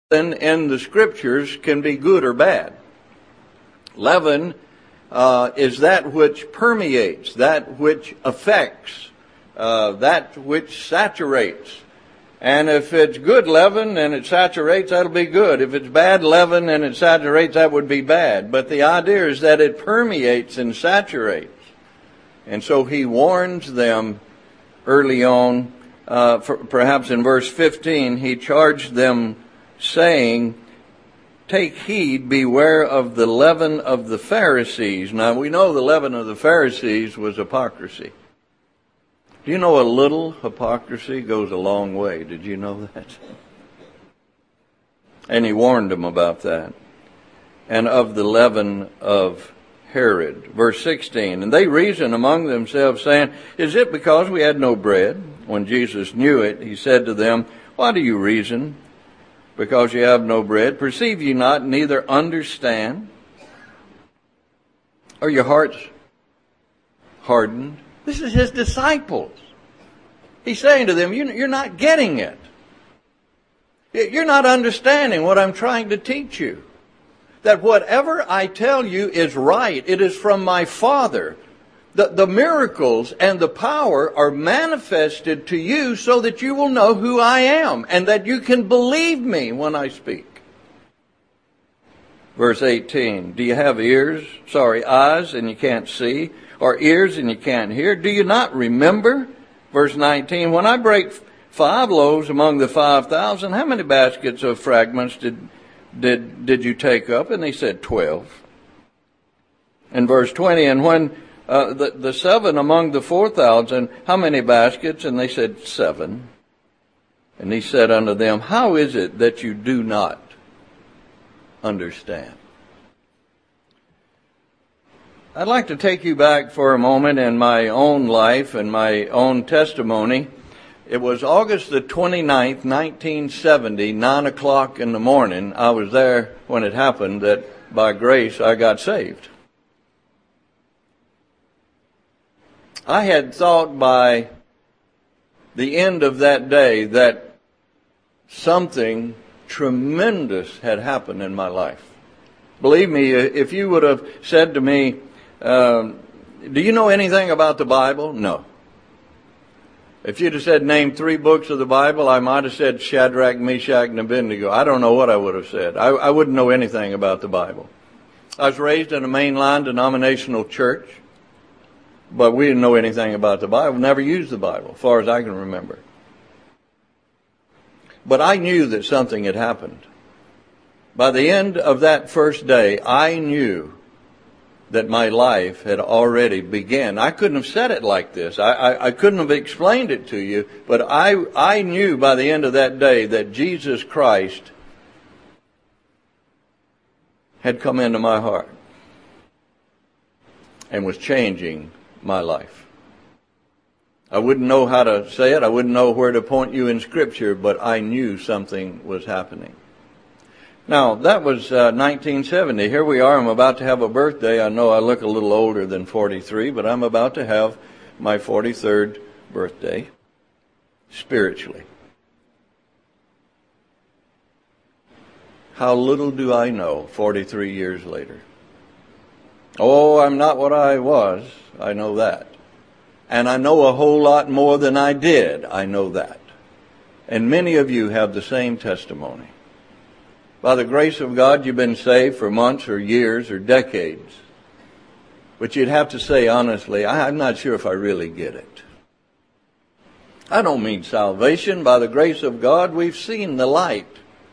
in the Scriptures can be good or bad. Leaven is that which permeates, that which affects, that which saturates. And if it's good leaven and it saturates, that'll be good. If it's bad leaven and it saturates, that would be bad. But the idea is that it permeates and saturates. And so he warns them early on, perhaps in verse 15, he charged them saying, "Take heed, beware of the leaven of the Pharisees." Now we know the leaven of the Pharisees was hypocrisy. Do you know a little hypocrisy goes a long way? Did you know that? And he warned them about that. And of the leaven of Herod. Verse 16, "And they reasoned among themselves, saying, Is it because we had no bread? When Jesus knew it, he said to them, Why do you reason? Because you have no bread? Perceive ye not, neither understand? Are your hearts hardened?" This is his disciples. He's saying to them, you're not getting it. You're not understanding what I'm trying to teach you. That whatever I tell you is right. It is from my Father. The miracles and the power are manifested to you so that you will know who I am and that you can believe me when I speak. Verse 18, "Do you have eyes and you can't see, or ears and you can't hear? Do you not remember?" Verse 19, "When I break 5 loaves among the 5,000, how many baskets of fragments did you take up?" And they said 12. In verse 20, "And when the 7 among the 4,000, how many baskets?" And they said 7. And he said unto them, "How is it that you do not understand?" I'd like to take you back for a moment in my own life and my own testimony. It was August the 29th, 1970, 9 o'clock in the morning. I was there when it happened that by grace I got saved. I had thought by the end of that day that something tremendous had happened in my life. Believe me, if you would have said to me, "Do you know anything about the Bible?" No. If you'd have said, "Name 3 books of the Bible," I might have said Shadrach, Meshach, and Abednego. I don't know what I would have said. I wouldn't know anything about the Bible. I was raised in a mainline denominational church, but we didn't know anything about the Bible. Never used the Bible, as far as I can remember. But I knew that something had happened. By the end of that first day, I knew that my life had already begun. I couldn't have said it like this. I couldn't have explained it to you, but I knew by the end of that day that Jesus Christ had come into my heart and was changing my life. I wouldn't know how to say it. I wouldn't know where to point you in Scripture, but I knew something was happening. Now, that was 1970. Here we are. I'm about to have a birthday. I know I look a little older than 43, but I'm about to have my 43rd birthday spiritually. How little do I know 43 years later? Oh, I'm not what I was. I know that. And I know a whole lot more than I did. I know that. And many of you have the same testimony. By the grace of God, you've been saved for months or years or decades. But you'd have to say honestly, I'm not sure if I really get it. I don't mean salvation. By the grace of God, we've seen the light.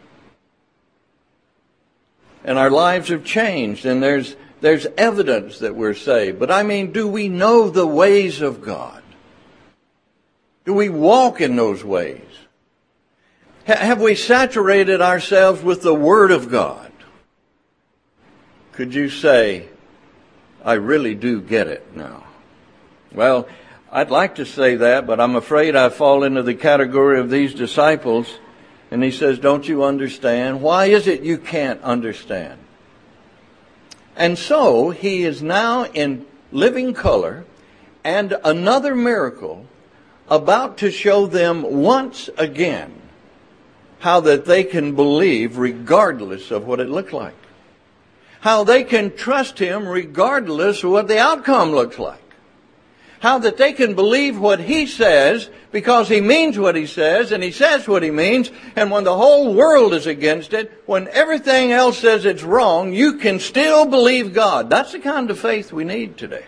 And our lives have changed, and there's evidence that we're saved. But I mean, do we know the ways of God? Do we walk in those ways? Have we saturated ourselves with the Word of God? Could you say, "I really do get it now"? Well, I'd like to say that, but I'm afraid I fall into the category of these disciples. And he says, "Don't you understand? Why is it you can't understand?" And so he is now in living color and another miracle about to show them once again how that they can believe regardless of what it looks like. How they can trust Him regardless of what the outcome looks like. How that they can believe what He says because He means what He says and He says what He means. And when the whole world is against it, when everything else says it's wrong, you can still believe God. That's the kind of faith we need today.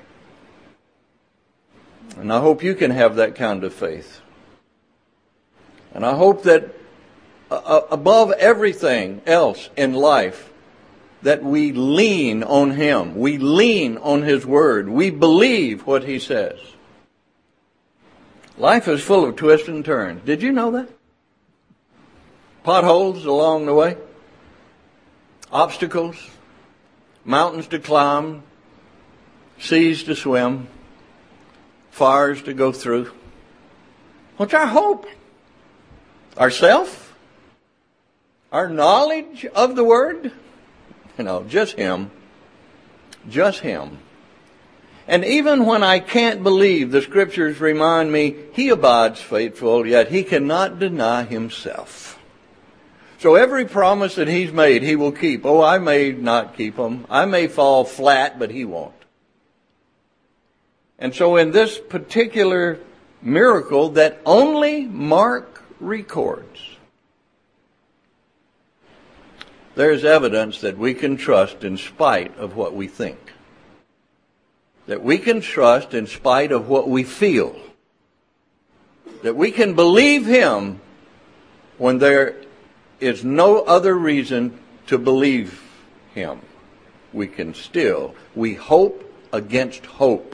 And I hope you can have that kind of faith. And I hope that above everything else in life, that we lean on Him. We lean on His Word. We believe what He says. Life is full of twists and turns. Did you know that? Potholes along the way. Obstacles. Mountains to climb. Seas to swim. Fires to go through. What's our hope? Ourself? Our knowledge of the Word? Just Him. Just Him. And even when I can't believe, the Scriptures remind me, He abides faithful, yet He cannot deny Himself. So every promise that He's made, He will keep. Oh, I may not keep them. I may fall flat, but He won't. And so in this particular miracle that only Mark records, there's evidence that we can trust in spite of what we think. That we can trust in spite of what we feel. That we can believe Him when there is no other reason to believe Him. We hope against hope.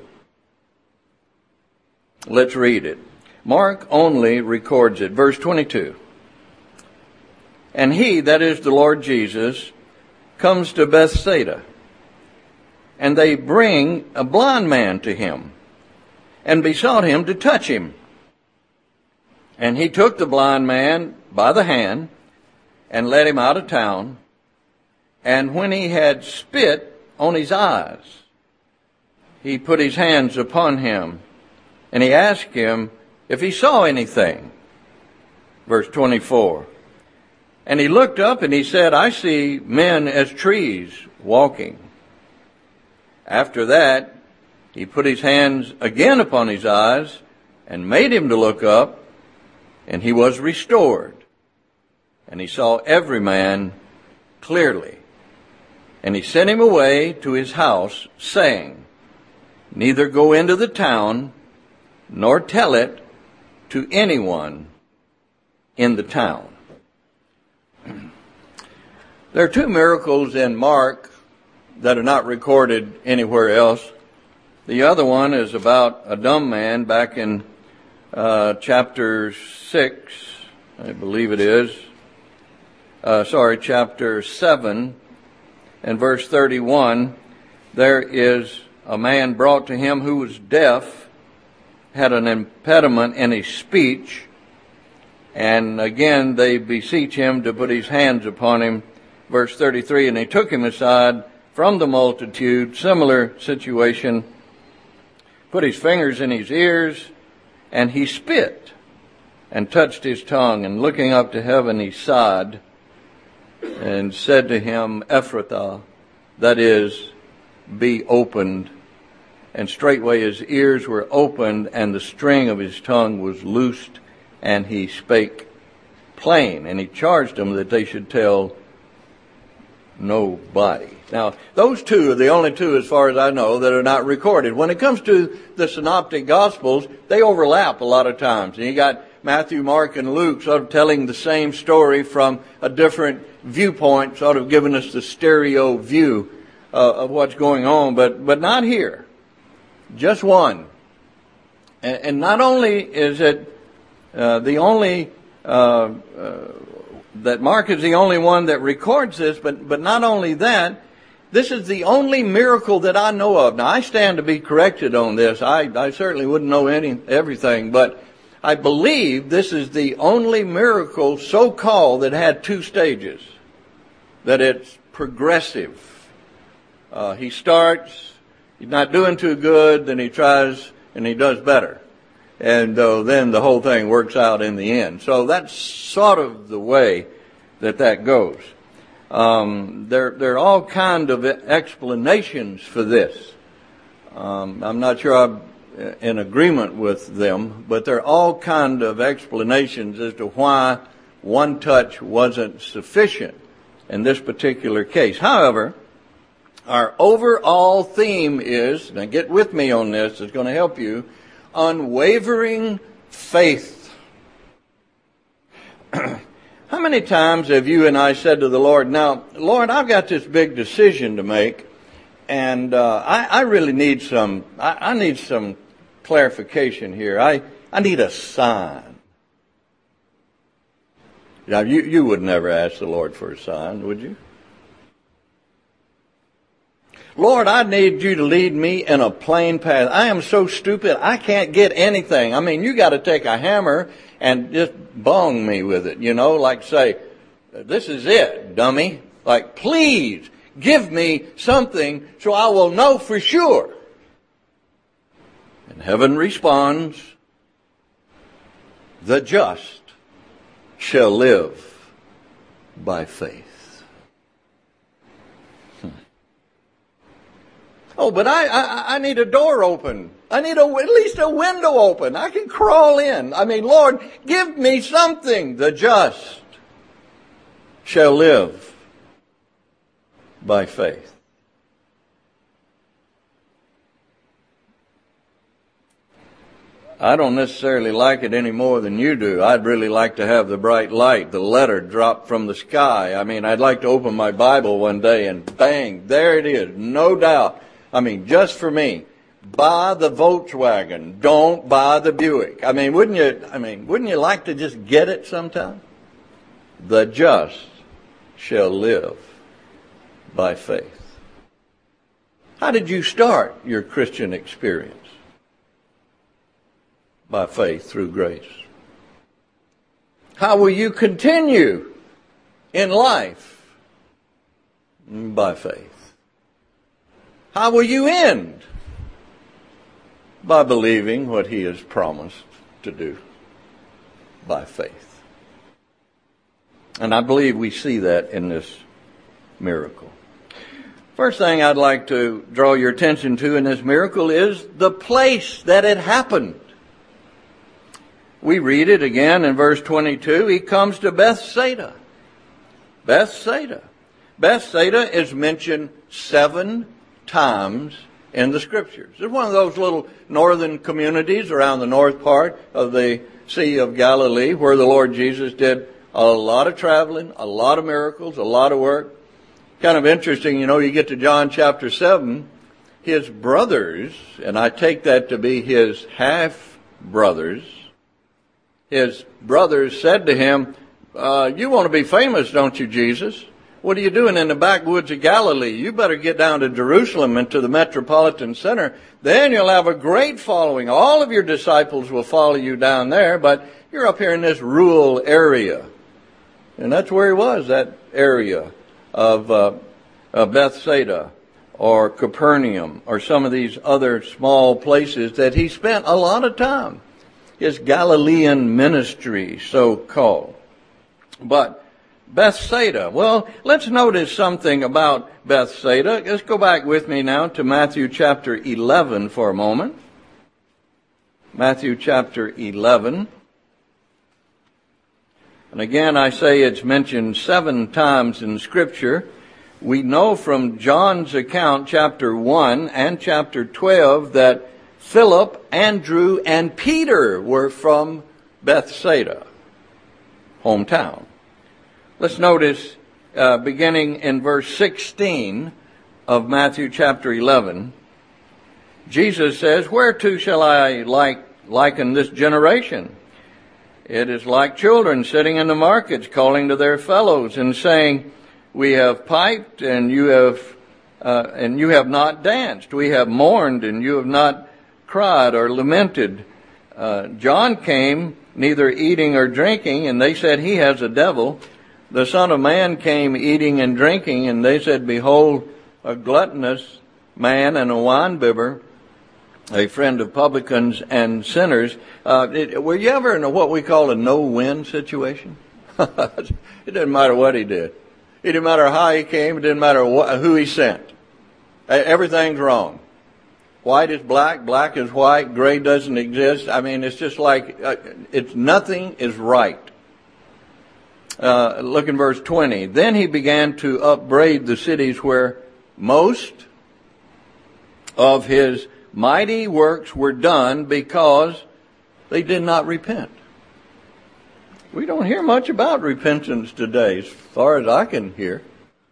Let's read it. Mark only records it. Verse 22. And He, that is the Lord Jesus, comes to Bethsaida. And they bring a blind man to Him, and besought Him to touch him. And He took the blind man by the hand, and led him out of town. And when He had spit on his eyes, He put His hands upon him, and He asked him if he saw anything. Verse 24. And he looked up and he said, I see men as trees walking. After that, He put His hands again upon his eyes and made him to look up, and he was restored. And he saw every man clearly. And He sent him away to his house, saying, Neither go into the town, nor tell it to anyone in the town. There are two miracles in Mark that are not recorded anywhere else. The other one is about a dumb man back in chapter 6, I believe it is. Chapter 7 and verse 31. There is a man brought to Him who was deaf, had an impediment in his speech, and again they beseech Him to put His hands upon him. Verse 33, and He took him aside from the multitude, similar situation, put His fingers in his ears, and He spit and touched his tongue, and looking up to heaven He sighed and said to him, Ephrathah, that is, be opened. And straightway his ears were opened, and the string of his tongue was loosed, and he spake plain. And He charged them that they should tell nobody. Now, those two are the only two, as far as I know, that are not recorded. When it comes to the Synoptic Gospels, they overlap a lot of times. And you got Matthew, Mark, and Luke sort of telling the same story from a different viewpoint, sort of giving us the stereo view of what's going on, but not here. Just one. And not only is it the only that Mark is the only one that records this, but not only that, this is the only miracle that I know of. Now, I stand to be corrected on this. I certainly wouldn't know everything, but I believe this is the only miracle so-called that had two stages, that it's progressive. He starts, he's not doing too good, then he tries and he does better. And then the whole thing works out in the end. So that's sort of the way that goes. There are all kind of explanations for this. I'm not sure I'm in agreement with them, but there are all kind of explanations as to why one touch wasn't sufficient in this particular case. However, our overall theme is, now get with me on this, it's going to help you, unwavering faith. How many times have you and I said to the Lord, now, Lord, I've got this big decision to make, and I really need I need some clarification here. I need a sign. Now, you would never ask the Lord for a sign, would you? Lord, I need you to lead me in a plain path. I am so stupid, I can't get anything. I mean, you got to take a hammer and just bong me with it, like say, this is it, dummy. Like, please give me something so I will know for sure. And heaven responds, the just shall live by faith. Oh, but I need a door open. I need at least a window open. I can crawl in. I mean, Lord, give me something. The just shall live by faith. I don't necessarily like it any more than you do. I'd really like to have the bright light, the letter drop from the sky. I mean, I'd like to open my Bible one day and bang, there it is, no doubt. I mean, just for me, buy the Volkswagen, don't buy the Buick. I mean, wouldn't you like to just get it sometime? The just shall live by faith. How did you start your Christian experience? By faith through grace. How will you continue in life? By faith. How will you end? By believing what He has promised to do. By faith. And I believe we see that in this miracle. First thing I'd like to draw your attention to in this miracle is the place that it happened. We read it again in verse 22. He comes to Bethsaida. Bethsaida. Bethsaida is mentioned 7 times in the Scriptures. It's one of those little northern communities around the north part of the Sea of Galilee where the Lord Jesus did a lot of traveling, a lot of miracles, a lot of work. Kind of interesting, you get to John chapter 7, his brothers, and I take that to be his half-brothers, his brothers said to him, you want to be famous, don't you, Jesus? What are you doing in the backwoods of Galilee? You better get down to Jerusalem and to the metropolitan center. Then you'll have a great following. All of your disciples will follow you down there, but you're up here in this rural area. And that's where he was, that area of Bethsaida or Capernaum or some of these other small places that he spent a lot of time. His Galilean ministry, so-called. But Bethsaida. Well, let's notice something about Bethsaida. Let's go back with me now to Matthew chapter 11 for a moment. Matthew chapter 11. And again, I say it's mentioned 7 times in Scripture. We know from John's account, chapter 1 and chapter 12, that Philip, Andrew, and Peter were from Bethsaida, hometown. Let's notice, beginning in verse 16 of Matthew chapter 11, Jesus says, "Whereto shall I liken this generation? It is like children sitting in the markets, calling to their fellows and saying, we have piped and you have not danced. We have mourned and you have not cried or lamented. John came neither eating or drinking, and they said, he has a devil. The Son of Man came eating and drinking, and they said, behold, a gluttonous man and a winebibber, a friend of publicans and sinners. Were you ever in what we call a no-win situation? It didn't matter what he did. It didn't matter how he came. It didn't matter who he sent. Everything's wrong. White is black, black is white, gray doesn't exist. I mean, it's just like nothing is right. Look in verse 20. Then he began to upbraid the cities where most of his mighty works were done because they did not repent. We don't hear much about repentance today, as far as I can hear.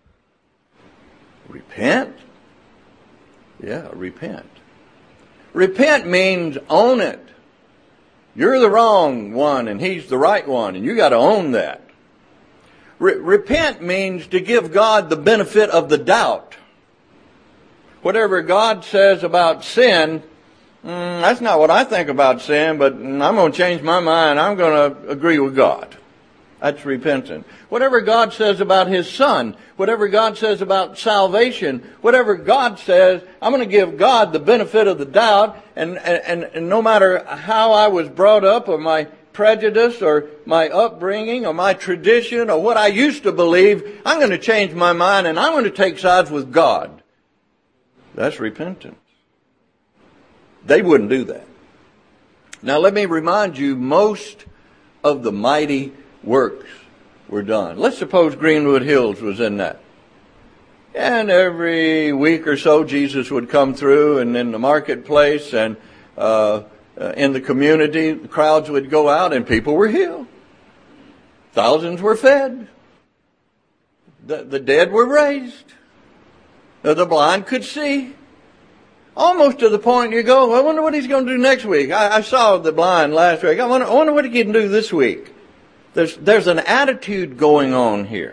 Repent? Yeah, repent. Repent means own it. You're the wrong one and he's the right one, and you got to own that. Repent means to give God the benefit of the doubt. Whatever God says about sin, that's not what I think about sin, but I'm going to change my mind. I'm going to agree with God. That's repentant. Whatever God says about His Son, whatever God says about salvation, whatever God says, I'm going to give God the benefit of the doubt, and no matter how I was brought up, or my prejudice, or my upbringing, or my tradition, or what I used to believe, I'm going to change my mind, and I'm going to take sides with God. That's repentance. They wouldn't do that. Now let me remind you, most of the mighty works were done. Let's suppose Greenwood Hills was in that. And every week or so Jesus would come through, and in the marketplace and in the community, the crowds would go out and people were healed. Thousands were fed. The dead were raised. The blind could see. Almost to the point you go, I wonder what he's going to do next week. I saw the blind last week. I wonder what he can do this week. There's an attitude going on here.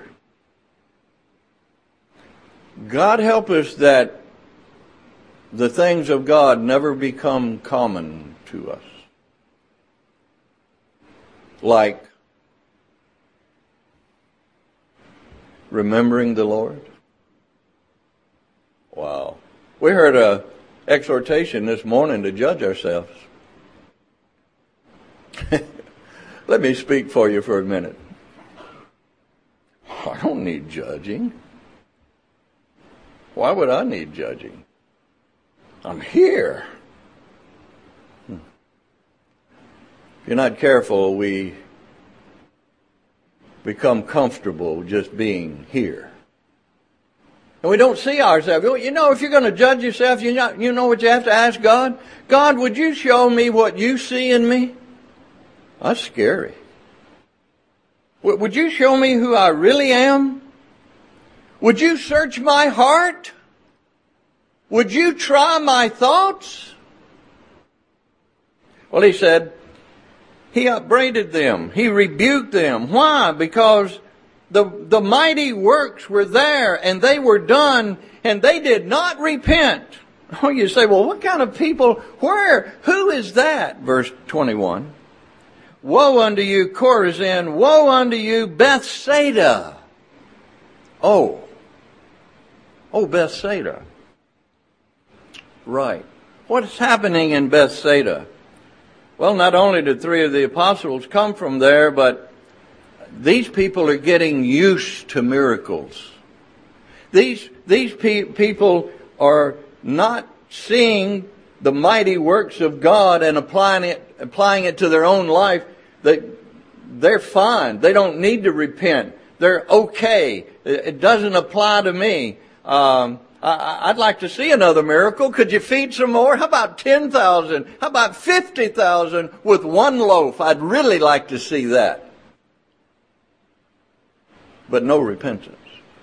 God help us that the things of God never become common to us. Like remembering the Lord. Wow. We heard a exhortation this morning to judge ourselves. Let me speak for you for a minute. I don't need judging. Why would I need judging? I'm here. If you're not careful, we become comfortable just being here. And we don't see ourselves. You know, if you're going to judge yourself, you know what you have to ask God? God, would you show me what you see in me? That's scary. Would you show me who I really am? Would you search my heart? Would you try my thoughts? Well, he said, he upbraided them. He rebuked them. Why? Because the mighty works were there and they were done and they did not repent. Oh, you say, well, what kind of people? Where? Who is that? Verse 21. Woe unto you, Chorazin! Woe unto you, Bethsaida! Oh, Bethsaida. Right. What's happening in Bethsaida? Well, not only did 3 of the apostles come from there, but these people are getting used to miracles. These people are not seeing the mighty works of God and applying it to their own life. They're fine. They don't need to repent. They're okay. It doesn't apply to me. I'd like to see another miracle. Could you feed some more? How about 10,000? How about 50,000 with one loaf? I'd really like to see that. But no repentance.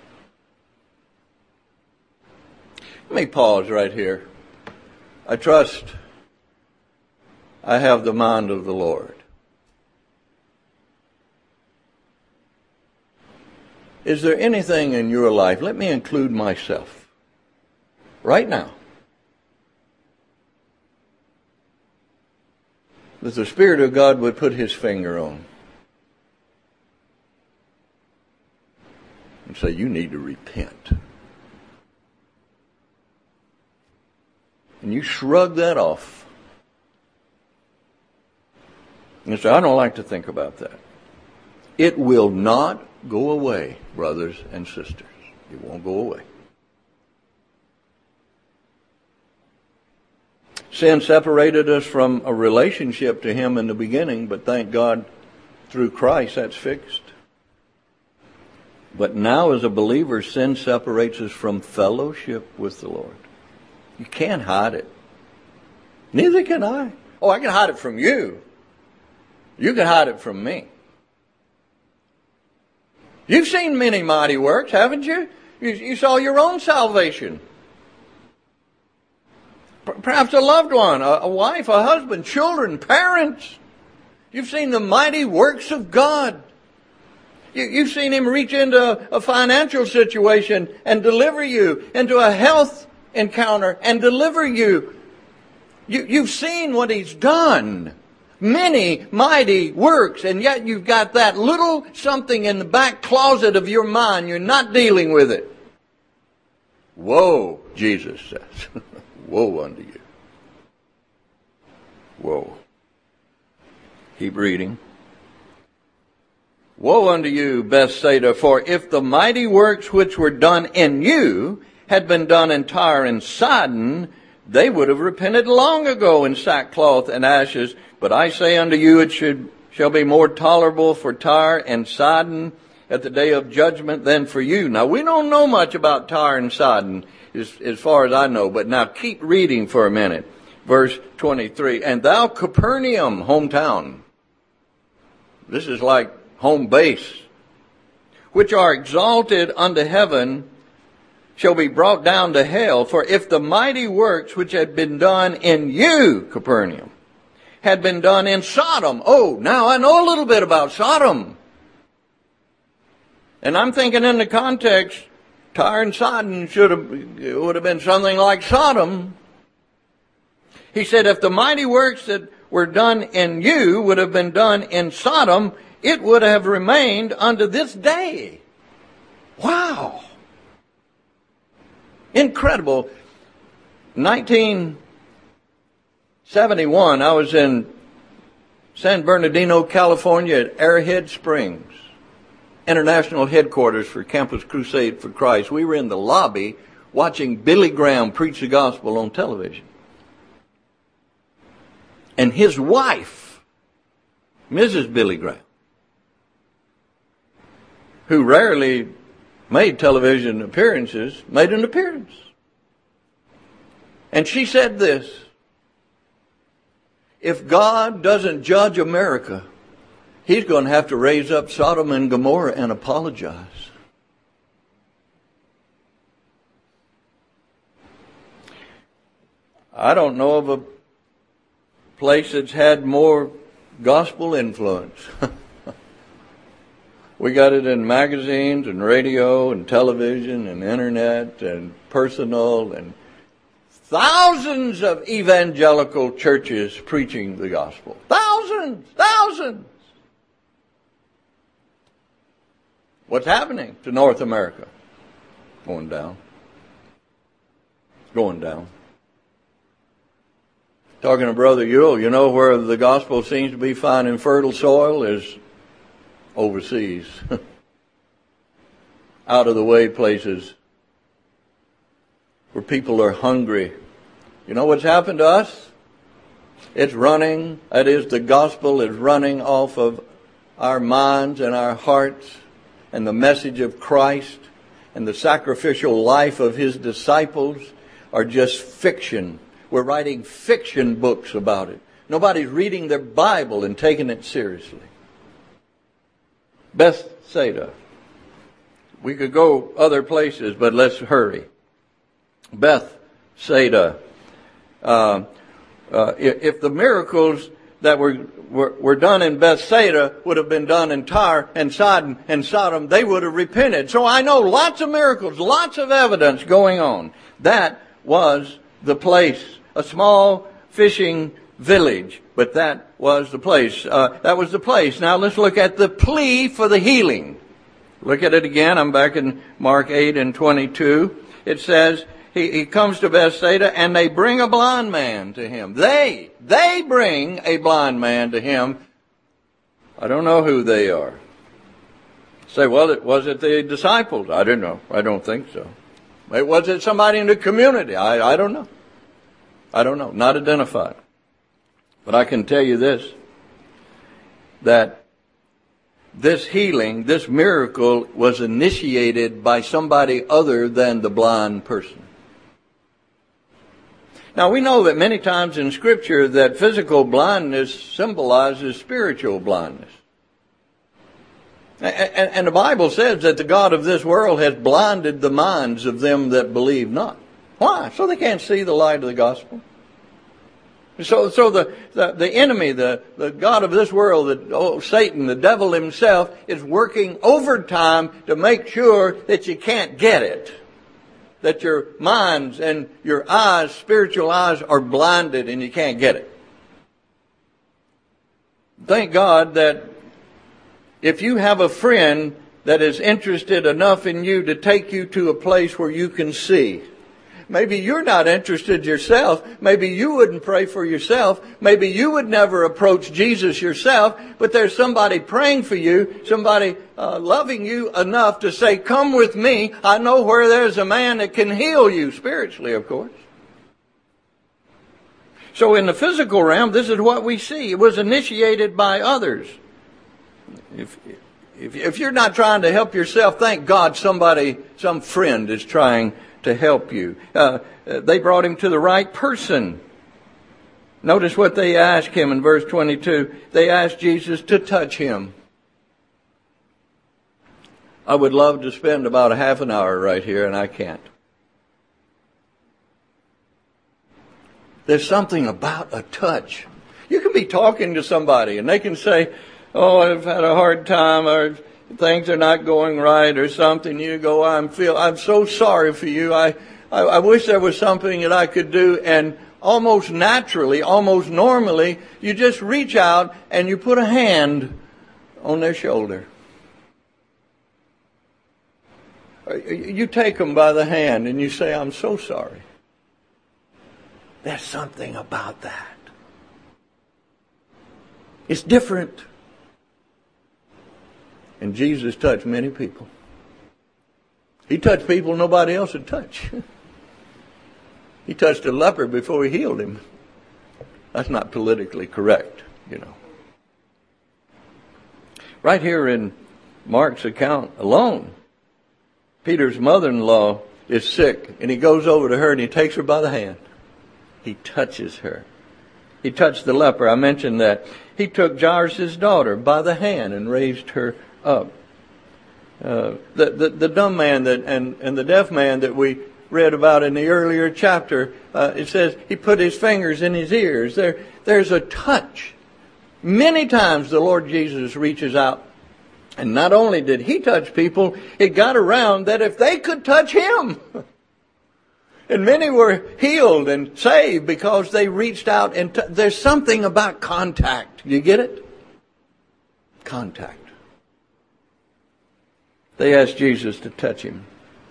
Let me pause right here. I trust I have the mind of the Lord. Is there anything in your life, let me include myself, right now, that the Spirit of God would put His finger on and say, you need to repent. And you shrug that off. And say, I don't like to think about that. It will not go away, brothers and sisters. It won't go away. Sin separated us from a relationship to Him in the beginning, but thank God through Christ that's fixed. But now as a believer, sin separates us from fellowship with the Lord. You can't hide it. Neither can I. Oh, I can hide it from you. You can hide it from me. You've seen many mighty works, haven't you? You saw your own salvation. Perhaps a loved one, a wife, a husband, children, parents. You've seen the mighty works of God. You've seen Him reach into a financial situation and deliver you, into a health encounter and deliver you. You've seen what He's done. Many mighty works, and yet you've got that little something in the back closet of your mind. You're not dealing with it. Woe, Jesus says. Woe unto you. Woe. Keep reading. Woe unto you, Bethsaida, for if the mighty works which were done in you had been done in Tyre and Sidon, they would have repented long ago in sackcloth and ashes. But I say unto you, it shall be more tolerable for Tyre and Sidon at the day of judgment than for you. Now, we don't know much about Tyre and Sidon, as far as I know, but now keep reading for a minute. Verse 23, and thou Capernaum, hometown. This is like home base. Which are exalted unto heaven, shall be brought down to hell. For if the mighty works which had been done in you, Capernaum, had been done in Sodom. Oh, now I know a little bit about Sodom. And I'm thinking in the context, Tyre and Sidon would have been something like Sodom. He said, if the mighty works that were done in you would have been done in Sodom, it would have remained unto this day. Wow. Incredible. 1971, I was in San Bernardino, California at Airhead Springs, international headquarters for Campus Crusade for Christ. We were in the lobby watching Billy Graham preach the gospel on television. And his wife, Mrs. Billy Graham, who rarely made television appearances, made an appearance. And she said this, if God doesn't judge America, He's going to have to raise up Sodom and Gomorrah and apologize. I don't know of a place that's had more gospel influence. We got it in magazines and radio and television and internet and personal and thousands of evangelical churches preaching the gospel. Thousands. What's happening to North America? Going down. Going down. Talking to Brother Ewell, you know where the gospel seems to be finding fertile soil is overseas. Out of the way places where people are hungry. You know what's happened to us? It's running, that is, the gospel is running off of our minds and our hearts, and the message of Christ and the sacrificial life of His disciples are just fiction. We're writing fiction books about it. Nobody's reading their Bible and taking it seriously. Bethsaida. We could go other places, but let's hurry. Bethsaida. If the miracles that were done in Bethsaida would have been done in Tyre and Sidon and Sodom, they would have repented. So I know lots of miracles, lots of evidence going on. That was the place, a small fishing village, but that was the place. That was the place. Now let's look at the plea for the healing. Look at it again. I'm back in Mark 8 and 22. It says, he comes to Bethsaida, and they bring a blind man to him. They bring a blind man to him. I don't know who they are. Say, well, was it the disciples? I don't know. I don't think so. Was it somebody in the community? I don't know. I don't know. Not identified. But I can tell you this, that this healing, this miracle was initiated by somebody other than the blind person. Now we know that many times in Scripture that physical blindness symbolizes spiritual blindness. And the Bible says that the God of this world has blinded the minds of them that believe not. Why? So they can't see the light of the gospel. So the enemy, the God of this world, Satan, the devil himself, is working overtime to make sure that you can't get it. That your minds and your eyes, spiritual eyes, are blinded and you can't get it. Thank God that if you have a friend that is interested enough in you to take you to a place where you can see. Maybe you're not interested yourself. Maybe you wouldn't pray for yourself. Maybe you would never approach Jesus yourself. But there's somebody praying for you, somebody loving you enough to say, come with me. I know where there's a man that can heal you, spiritually, of course. So in the physical realm, this is what we see. It was initiated by others. If you're not trying to help yourself, thank God some friend is trying to help you. They brought him to the right person. Notice what they asked him in verse 22. They asked Jesus to touch him. I would love to spend about a half an hour right here, and I can't. There's something about a touch. You can be talking to somebody, and they can say, oh, I've had a hard time, or things are not going right, or something. You go, I'm so sorry for you. I wish there was something that I could do. And almost naturally, almost normally, you just reach out and you put a hand on their shoulder. You take them by the hand and you say, I'm so sorry. There's something about that. It's different. And Jesus touched many people. He touched people nobody else would touch. He touched a leper before he healed him. That's not politically correct, you know. Right here in Mark's account alone, Peter's mother-in-law is sick, and he goes over to her and he takes her by the hand. He touches her. He touched the leper. I mentioned that. He took Jairus' daughter by the hand and raised her up. The dumb man and the deaf man that we read about in the earlier chapter, it says he put his fingers in his ears. There's a touch. Many times the Lord Jesus reaches out, and not only did he touch people, it got around that if they could touch him, and many were healed and saved because they reached out and there's something about contact. You get it? Contact. They asked Jesus to touch him.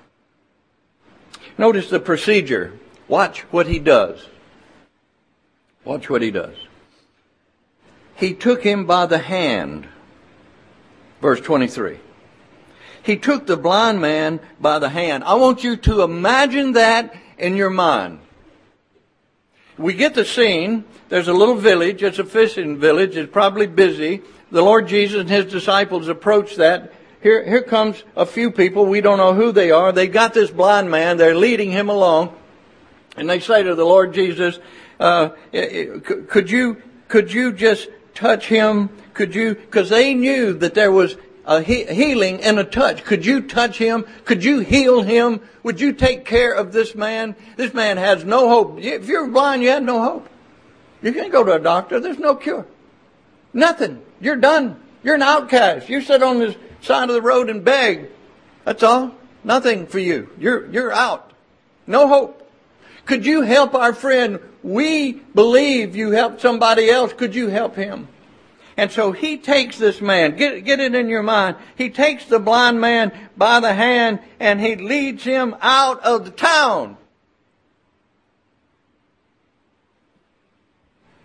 Notice the procedure. Watch what he does. Watch what he does. He took him by the hand. Verse 23. He took the blind man by the hand. I want you to imagine that in your mind. We get the scene. There's a little village. It's a fishing village. It's probably busy. The Lord Jesus and his disciples approach that. Here comes a few people. We don't know who they are. They got this blind man. They're leading him along. And they say to the Lord Jesus, could you just touch him? Could you? Because they knew that there was a healing in a touch. Could you touch him? Could you heal him? Would you take care of this man? This man has no hope. If you're blind, you have no hope. You can't go to a doctor. There's no cure. Nothing. You're done. You're an outcast. You sit on this side of the road and beg. That's all. Nothing for you. You're out. No hope. Could you help our friend? We believe you helped somebody else. Could you help him? And so he takes this man. Get it in your mind. He takes the blind man by the hand and he leads him out of the town.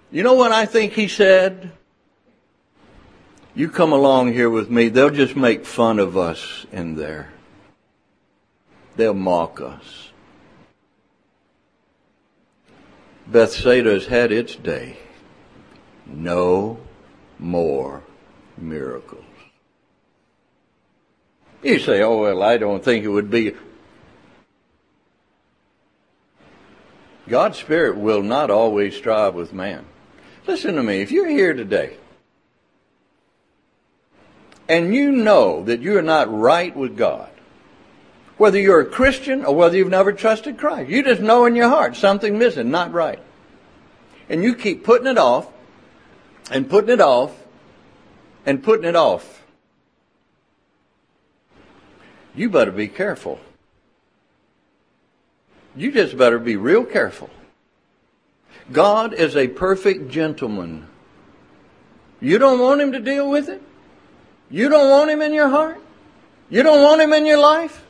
You know what I think he said? You come along here with me, they'll just make fun of us in there. They'll mock us. Bethsaida's had its day. No more miracles. You say, oh, well, I don't think it would be. God's Spirit will not always strive with man. Listen to me. If you're here today and you know that you're not right with God, whether you're a Christian or whether you've never trusted Christ, you just know in your heart something missing, not right. And you keep putting it off and putting it off and putting it off. You better be careful. You just better be real careful. God is a perfect gentleman. You don't want him to deal with it? You don't want him in your heart? You don't want him in your life?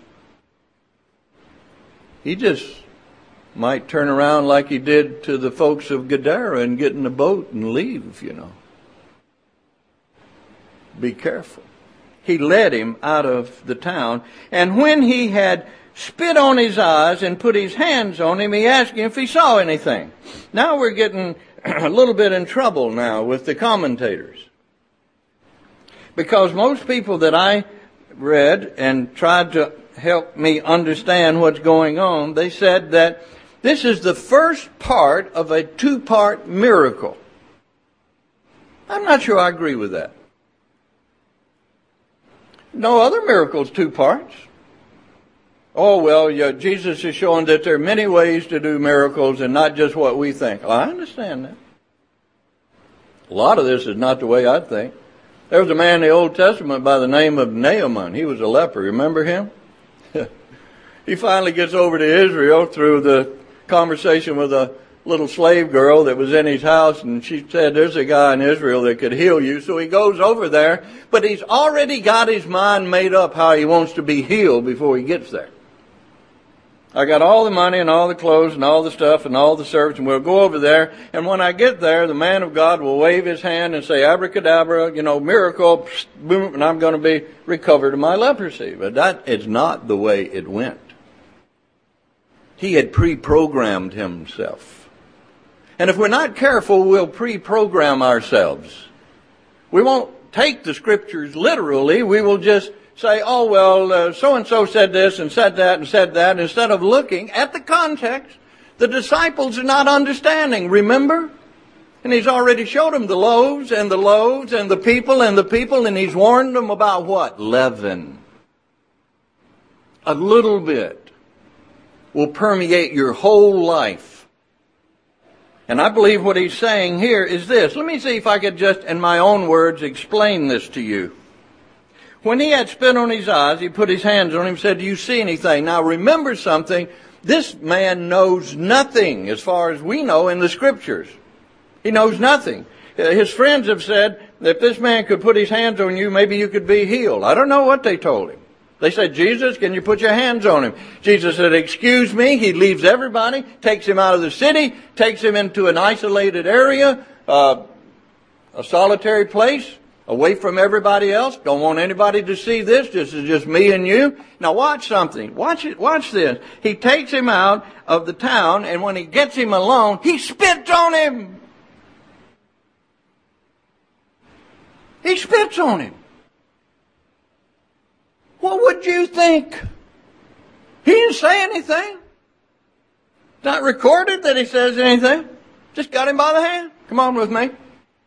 He just might turn around like he did to the folks of Gadara and get in the boat and leave, you know. Be careful. He led him out of the town, and when he had spit on his eyes and put his hands on him, he asked him if he saw anything. Now we're getting a little bit in trouble now with the commentators. Because most people that I read and tried to help me understand what's going on, they said that this is the first part of a two-part miracle. I'm not sure I agree with that. No other miracles, two parts. Oh, well, yeah, Jesus is showing that there are many ways to do miracles and not just what we think. Well, I understand that. A lot of this is not the way I think. There was a man in the Old Testament by the name of Naaman. He was a leper. Remember him? He finally gets over to Israel through the conversation with a little slave girl that was in his house, and she said, there's a guy in Israel that could heal you. So he goes over there, but he's already got his mind made up how he wants to be healed before he gets there. I got all the money and all the clothes and all the stuff and all the servants, and we'll go over there. And when I get there, the man of God will wave his hand and say, abracadabra, miracle, boom, and I'm going to be recovered of my leprosy. But that is not the way it went. He had pre-programmed himself. And if we're not careful, we'll pre-program ourselves. We won't take the scriptures literally. We will just say, oh, well, so-and-so said this and said that and said that. Instead of looking at the context, the disciples are not understanding, remember? And he's already showed them the loaves and the people, and he's warned them about what? Leaven. A little bit will permeate your whole life. And I believe what he's saying here is this. Let me see if I could just, in my own words, explain this to you. When he had spit on his eyes, he put his hands on him and said, do you see anything? Now remember something. This man knows nothing as far as we know in the scriptures. He knows nothing. His friends have said that if this man could put his hands on you, maybe you could be healed. I don't know what they told him. They said, Jesus, can you put your hands on him? Jesus said, excuse me. He leaves everybody, takes him out of the city, takes him into an isolated area, a solitary place, away from everybody else. Don't want anybody to see this. This is just me and you. Now watch something. Watch it. Watch this. He takes him out of the town, and when he gets him alone, he spits on him. He spits on him. What would you think? He didn't say anything. It's not recorded that he says anything. Just got him by the hand. Come on with me.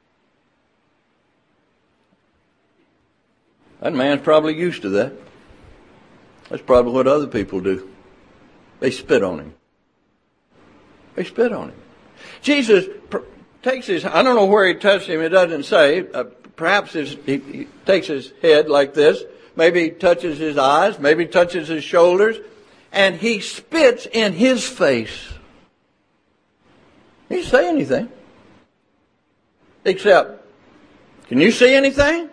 That man's probably used to that. That's probably what other people do. They spit on him. They spit on him. Jesus takes his, I don't know where he touched him, it doesn't say. Perhaps he takes his head like this. Maybe he touches his eyes. Maybe he touches his shoulders. And he spits in his face. He didn't say anything. Except, can you see anything?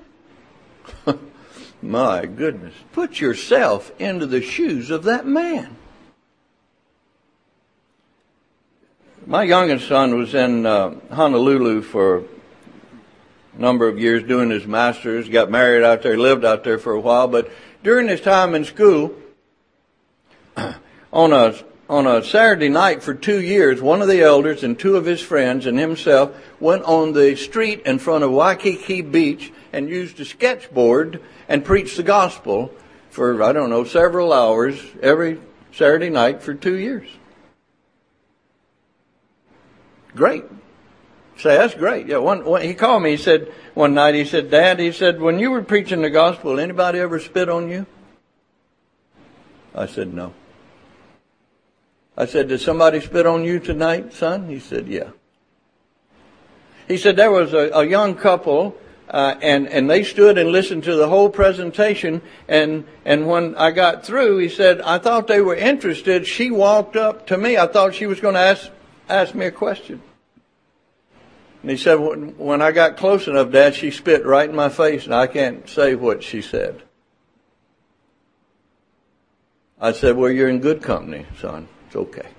My goodness. Put yourself into the shoes of that man. My youngest son was in Honolulu for a number of years doing his master's, got married out there, lived out there for a while. But during his time in school, on a Saturday night for 2 years, one of the elders and two of his friends and himself went on the street in front of Waikiki Beach and used a sketchboard and preached the gospel for, I don't know, several hours every Saturday night for 2 years. Great. Say, that's great. Yeah, he called me, he said, one night, he said, Dad, he said, when you were preaching the gospel, anybody ever spit on you? I said, no. I said, did somebody spit on you tonight, son? He said, yeah. He said, there was a young couple, and they stood and listened to the whole presentation, and when I got through, he said, I thought they were interested. She walked up to me. I thought she was going to ask me a question. And he said, when I got close enough, Dad, she spit right in my face, and I can't say what she said. I said, well, you're in good company, son. It's okay.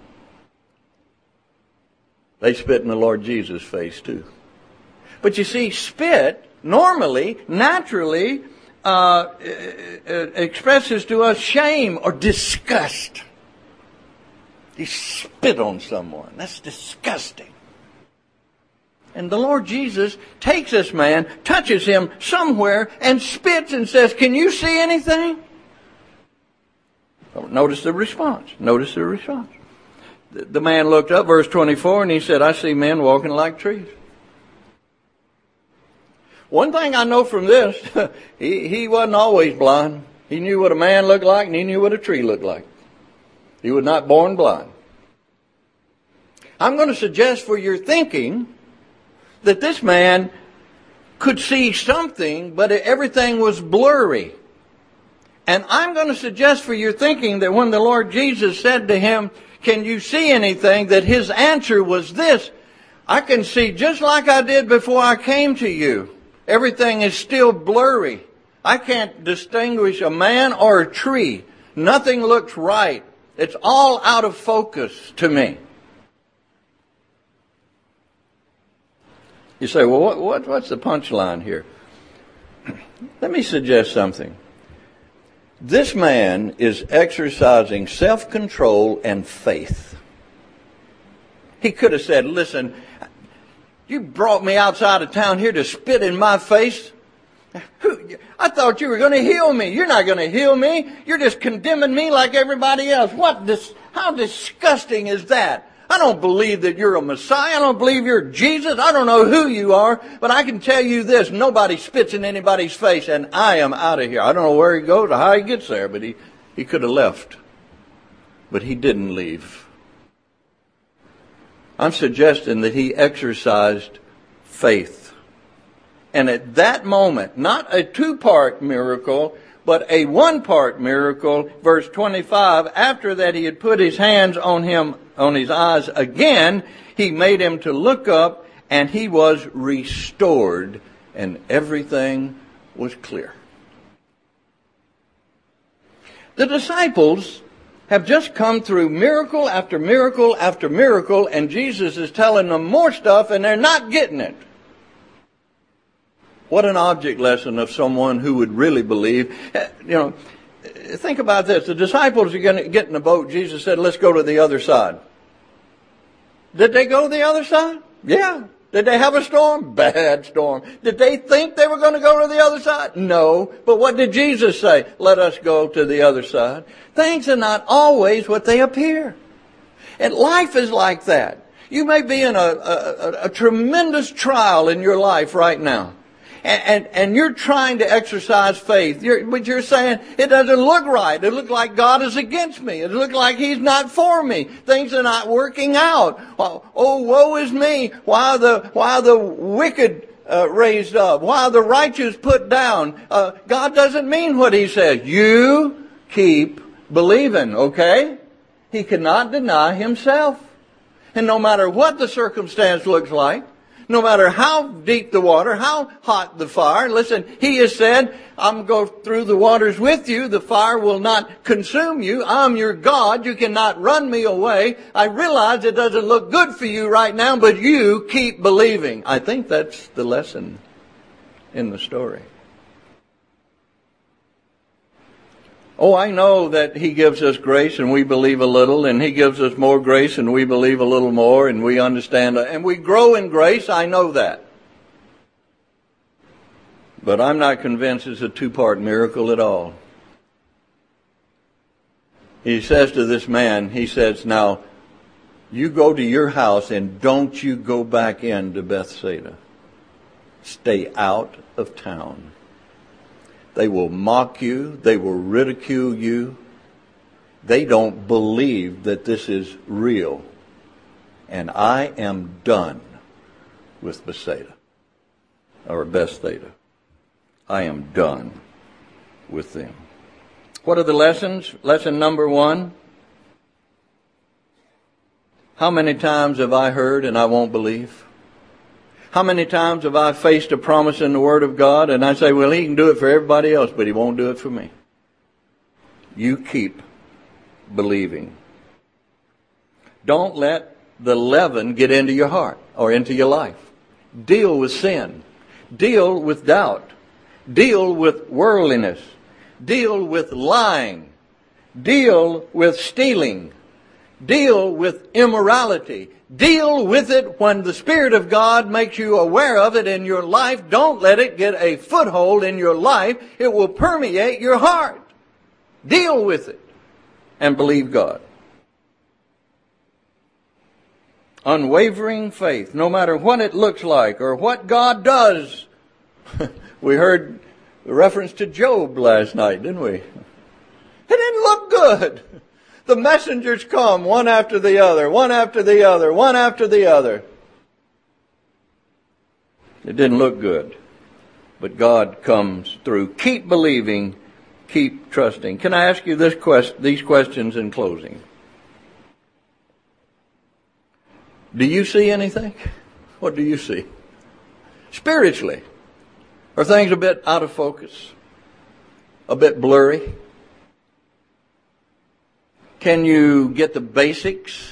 They spit in the Lord Jesus' face, too. But you see, spit normally, naturally, expresses to us shame or disgust. You spit on someone. That's disgusting. And the Lord Jesus takes this man, touches him somewhere, and spits and says, can you see anything? Notice the response. Notice the response. The man looked up, verse 24, and he said, I see men walking like trees. One thing I know from this, he wasn't always blind. He knew what a man looked like, and he knew what a tree looked like. He was not born blind. I'm going to suggest for your thinking that this man could see something, but everything was blurry. And I'm going to suggest for your thinking that when the Lord Jesus said to him, can you see anything, that his answer was this, I can see just like I did before I came to you. Everything is still blurry. I can't distinguish a man or a tree. Nothing looks right. It's all out of focus to me. You say, well, what's the punchline here? Let me suggest something. This man is exercising self-control and faith. He could have said, listen, you brought me outside of town here to spit in my face. I thought you were going to heal me. You're not going to heal me. You're just condemning me like everybody else. How disgusting is that? I don't believe that you're a Messiah. I don't believe you're Jesus. I don't know who you are, but I can tell you this. Nobody spits in anybody's face, and I am out of here. I don't know where he goes or how he gets there, but he could have left. But he didn't leave. I'm suggesting that he exercised faith. And at that moment, not a two-part miracle, but a one-part miracle, verse 25, after that he had put his hands on him, on his eyes again, he made him to look up, and he was restored, and everything was clear. The disciples have just come through miracle after miracle after miracle, and Jesus is telling them more stuff, and they're not getting it. What an object lesson of someone who would really believe. Think about this. The disciples are going to get in the boat. Jesus said, let's go to the other side. Did they go to the other side? Yeah. Did they have a storm? Bad storm. Did they think they were going to go to the other side? No. But what did Jesus say? Let us go to the other side. Things are not always what they appear. And life is like that. You may be in a tremendous trial in your life right now. And you're trying to exercise faith. But you're saying, it doesn't look right. It looks like God is against me. It looks like He's not for me. Things are not working out. Oh, woe is me. Why are the wicked raised up? Why are the righteous put down? God doesn't mean what He says. You keep believing, okay? He cannot deny Himself. And no matter what the circumstance looks like, No matter how deep the water, how hot the fire. Listen, He has said, I'm going to go through the waters with you. The fire will not consume you. I'm your God. You cannot run me away. I realize it doesn't look good for you right now, but you keep believing. I think that's the lesson in the story. Oh, I know that He gives us grace and we believe a little, and He gives us more grace and we believe a little more, and we understand, and we grow in grace. I know that. But I'm not convinced it's a two-part miracle at all. He says to this man, He says, now, you go to your house and don't you go back into Bethsaida. Stay out of town. They will mock you. They will ridicule you. They don't believe that this is real. And I am done with Bethsaida. Or Bethsaida. I am done with them. What are the lessons? Lesson number 1. How many times have I heard and I won't believe? How many times have I faced a promise in the Word of God and I say, well, He can do it for everybody else, but He won't do it for me. You keep believing. Don't let the leaven get into your heart or into your life. Deal with sin. Deal with doubt. Deal with worldliness. Deal with lying. Deal with stealing. Deal with immorality. Deal with it when the Spirit of God makes you aware of it in your life. Don't let it get a foothold in your life. It will permeate your heart. Deal with it and believe God. Unwavering faith, no matter what it looks like or what God does. We heard the reference to Job last night, didn't we? It didn't look good. The messengers come one after the other, one after the other, one after the other. It didn't look good. But God comes through. Keep believing. Keep trusting. Can I ask you these questions in closing? Do you see anything? What do you see? Spiritually, are things a bit out of focus? A bit blurry? Can you get the basics?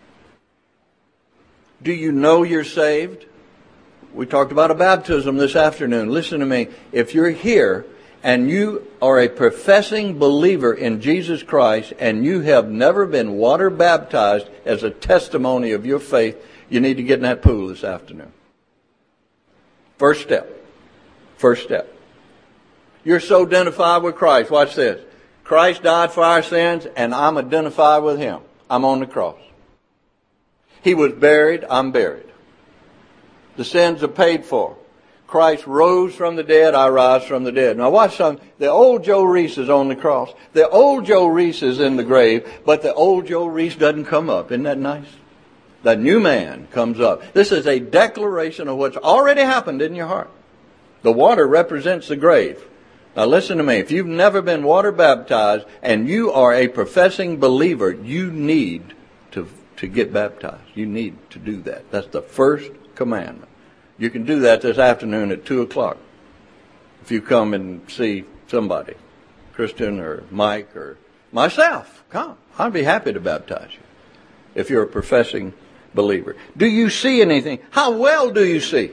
Do you know you're saved? We talked about a baptism this afternoon. Listen to me. If you're here and you are a professing believer in Jesus Christ and you have never been water baptized as a testimony of your faith, you need to get in that pool this afternoon. First step. First step. You're so identified with Christ. Watch this. Christ died for our sins, and I'm identified with Him. I'm on the cross. He was buried, I'm buried. The sins are paid for. Christ rose from the dead, I rise from the dead. Now watch something. The old Joe Reese is on the cross. The old Joe Reese is in the grave, but the old Joe Reese doesn't come up. Isn't that nice? The new man comes up. This is a declaration of what's already happened in your heart. The water represents the grave. Now listen to me. If you've never been water baptized and you are a professing believer, you need to get baptized. You need to do that. That's the first commandment. You can do that this afternoon at 2 o'clock. If you come and see somebody, Christian or Mike or myself, come. I'd be happy to baptize you if you're a professing believer. Do you see anything? How well do you see?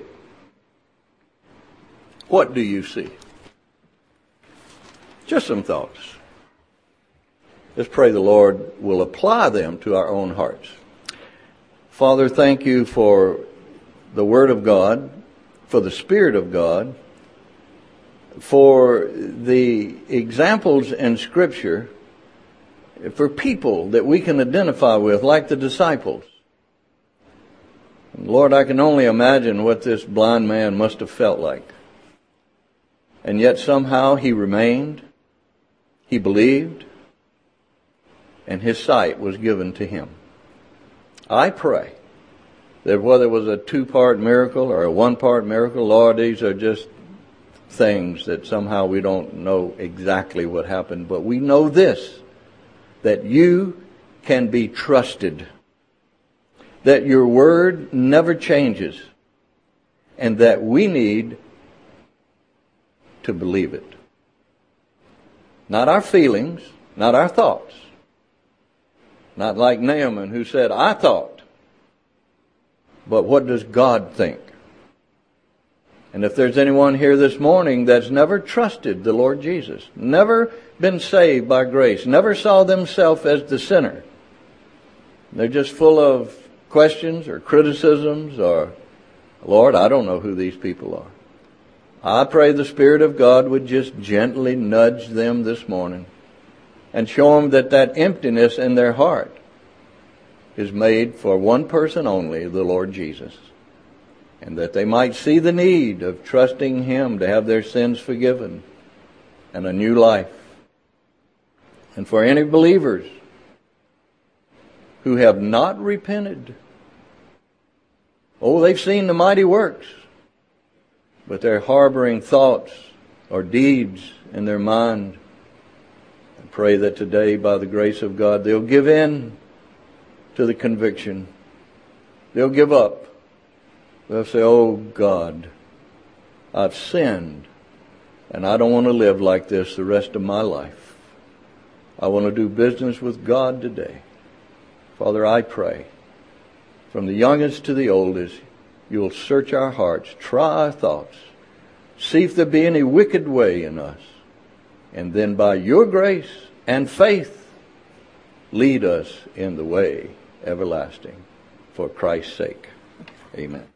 What do you see? Just some thoughts. Let's pray the Lord will apply them to our own hearts. Father, thank you for the Word of God, for the Spirit of God, for the examples in Scripture, for people that we can identify with, like the disciples. And Lord, I can only imagine what this blind man must have felt like. And yet somehow he remained. He believed, and his sight was given to him. I pray that whether it was a 2-part miracle or a 1-part miracle, Lord, these are just things that somehow we don't know exactly what happened, but we know this, that you can be trusted, that your word never changes, and that we need to believe it. Not our feelings, not our thoughts. Not like Naaman who said, I thought. But what does God think? And if there's anyone here this morning that's never trusted the Lord Jesus, never been saved by grace, never saw themselves as the sinner, they're just full of questions or criticisms or, Lord, I don't know who these people are. I pray the Spirit of God would just gently nudge them this morning and show them that that emptiness in their heart is made for one person only, the Lord Jesus. And that they might see the need of trusting Him to have their sins forgiven and a new life. And for any believers who have not repented, they've seen the mighty works, but they're harboring thoughts or deeds in their mind. I pray that today, by the grace of God, they'll give in to the conviction. They'll give up. They'll say, oh God, I've sinned, and I don't want to live like this the rest of my life. I want to do business with God today. Father, I pray, from the youngest to the oldest, you'll search our hearts, try our thoughts, see if there be any wicked way in us, and then by your grace and faith, lead us in the way everlasting, for Christ's sake. Amen.